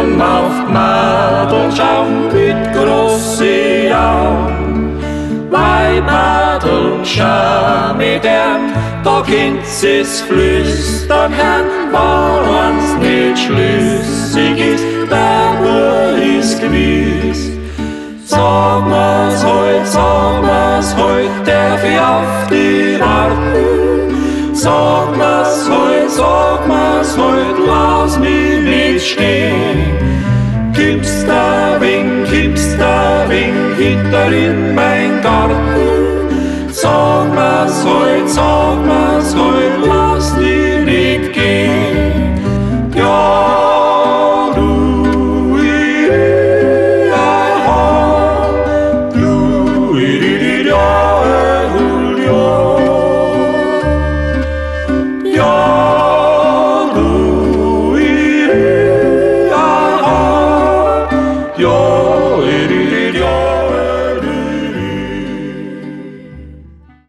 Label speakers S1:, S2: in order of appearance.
S1: und auf Madel schauen mit großen Augen. Weil Madel schau mit ihm, da könnt sie's flüstern hören, woran's nicht schlüssig ist, der Bub ist gewiss. Sag mir's heut, darf ich auf die warten. Sag mir's heut, lass mich nicht stehen. Kippst da Wink hinter in mein Garten. Sag mir's heut, lass mich nicht gehen. Ja, du, ja,